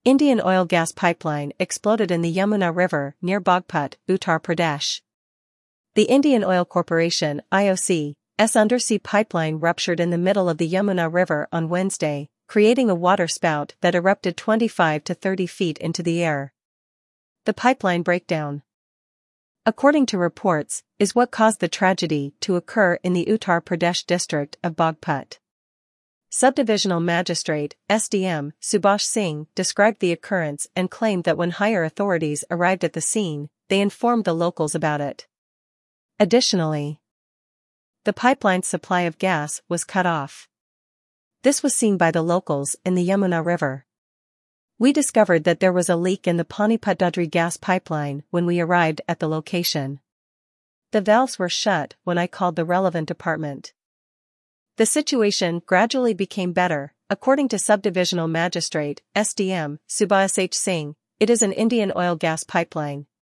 Indian oil gas pipeline exploded in the Yamuna River near Bagpat, Uttar Pradesh. The Indian Oil Corporation (IOC's) undersea pipeline ruptured in the middle of the Yamuna River on Wednesday, creating a water spout that erupted 25 to 30 feet into the air. The pipeline breakdown, according to reports, is what caused the tragedy to occur in the Uttar Pradesh district of Bagpat. Subdivisional Magistrate, SDM, Subhash Singh, described the occurrence and claimed that when higher authorities arrived at the scene, they informed the locals about it. Additionally, the pipeline's supply of gas was cut off. This was seen by the locals in the Yamuna River. We discovered that there was a leak in the Panipat-Dudri gas pipeline when we arrived at the location. The valves were shut when I called the relevant department. The situation gradually became better, according to Subdivisional Magistrate, SDM, Subhash H. Singh. It is an Indian oil gas pipeline,